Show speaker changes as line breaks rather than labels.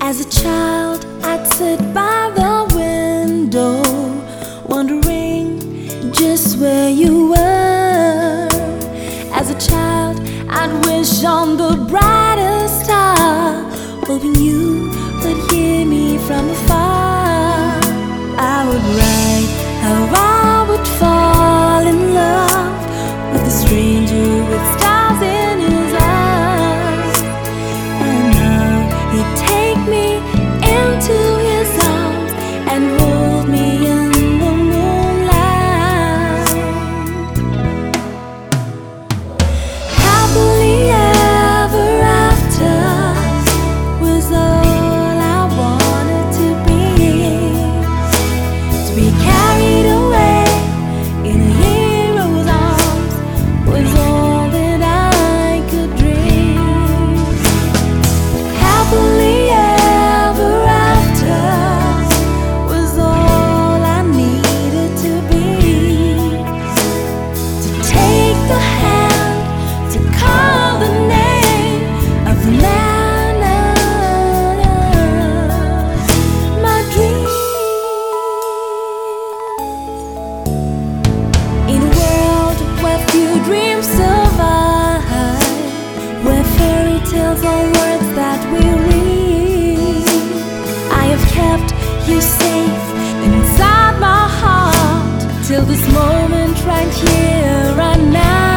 As a child, I'd sit by the window, wondering just where you were. As a child, I'd wish on the brightest star, hoping you would hear me from afar. I would write how I would fall in love with a stranger with stars in his eyes. And now he'd take me into his arms and hold me in the moonlight. Happily ever after was all I wanted to be carried away in a hero's arms was all that I could dream. Happily ever after was all I needed to be. To take the hand, to call the name of the man of my dreams. In a world where few dreams survive, where fairy tales are words that we read, I have kept you safe inside my heart till this moment right here, right now.